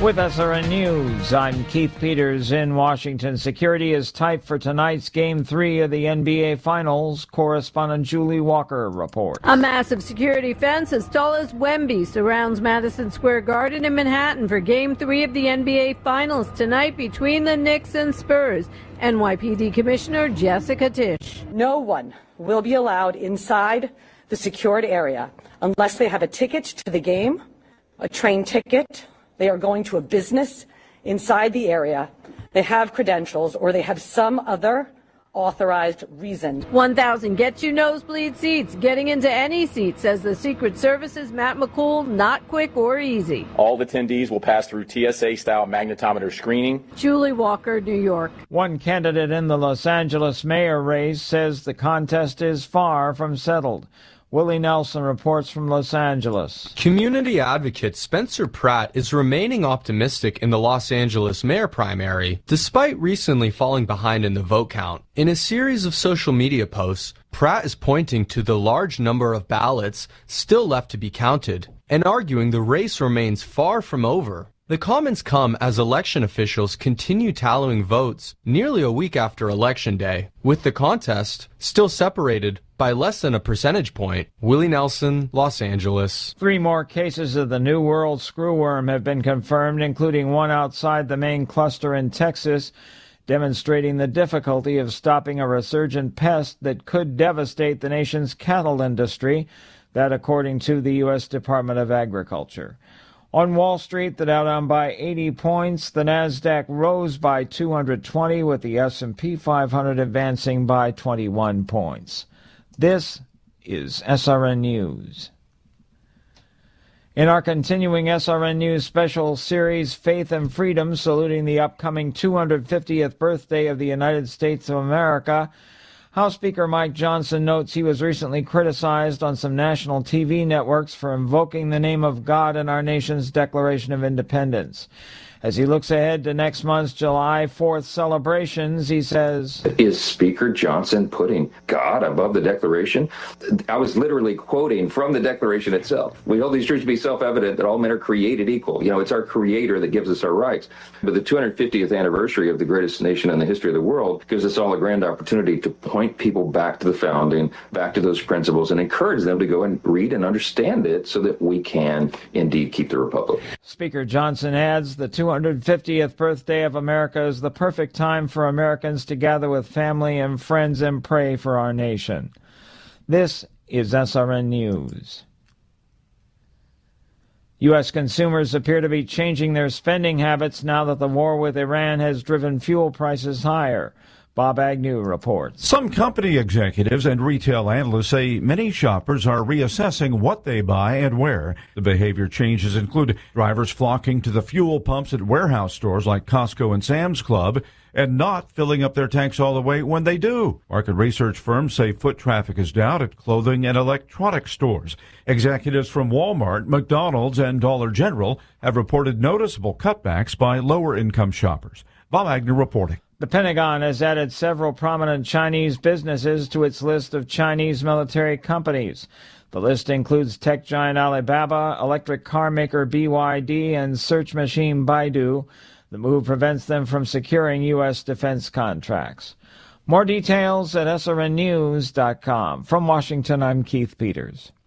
With SRN News, I'm Keith Peters in Washington. Security is tight for tonight's Game 3 of the NBA Finals. Correspondent Julie Walker reports. A massive security fence as tall as Wemby surrounds Madison Square Garden in Manhattan for Game 3 of the NBA Finals tonight between the Knicks and Spurs. NYPD Commissioner Jessica Tisch. No one will be allowed inside the secured area unless they have a ticket to the game, a train ticket, they are going to a business inside the area, they have credentials, or they have some other authorized reason. 1,000 gets you nosebleed seats. Getting into any seat, says the Secret Service's Matt McCool, not quick or easy. All attendees will pass through TSA-style magnetometer screening. Julie Walker, New York. One candidate in the Los Angeles mayor race says the contest is far from settled. Willie Nelson reports from Los Angeles. Community advocate Spencer Pratt is remaining optimistic in the Los Angeles mayor primary, despite recently falling behind in the vote count. In a series of social media posts, Pratt is pointing to the large number of ballots still left to be counted, and arguing the race remains far from over. The comments come as election officials continue tallying votes nearly a week after Election Day, with the contest still separated by less than a percentage point. Willie Nelson, Los Angeles. 3 more cases of the New World screwworm have been confirmed, including one outside the main cluster in Texas, demonstrating the difficulty of stopping a resurgent pest that could devastate the nation's cattle industry. That according to the U.S. Department of Agriculture. On Wall Street, the Dow down by 80 points. The Nasdaq rose by 220, with the S&P 500 advancing by 21 points. This is SRN News. In our continuing SRN News special series, Faith and Freedom, saluting the upcoming 250th birthday of the United States of America, House Speaker Mike Johnson notes he was recently criticized on some national TV networks for invoking the name of God in our nation's Declaration of Independence. As he looks ahead to next month's July 4th celebrations, he says, "Is Speaker Johnson putting God above the Declaration?" I was literally quoting from the Declaration itself. "We hold these truths to be self-evident that all men are created equal." It's our Creator that gives us our rights. But the 250th anniversary of the greatest nation in the history of the world gives us all a grand opportunity to point people back to the founding, back to those principles, and encourage them to go and read and understand it so that we can indeed keep the Republic. Speaker Johnson adds the 250th birthday of America is the perfect time for Americans to gather with family and friends and pray for our nation. This is SRN News. U.S. consumers appear to be changing their spending habits now that the war with Iran has driven fuel prices higher. Bob Agnew reports. Some company executives and retail analysts say many shoppers are reassessing what they buy and where. The behavior changes include drivers flocking to the fuel pumps at warehouse stores like Costco and Sam's Club and not filling up their tanks all the way when they do. Market research firms say foot traffic is down at clothing and electronics stores. Executives from Walmart, McDonald's, and Dollar General have reported noticeable cutbacks by lower-income shoppers. Bob Agnew reporting. The Pentagon has added several prominent Chinese businesses to its list of Chinese military companies. The list includes tech giant Alibaba, electric car maker BYD, and search machine Baidu. The move prevents them from securing U.S. defense contracts. More details at srnnews.com. From Washington, I'm Keith Peters.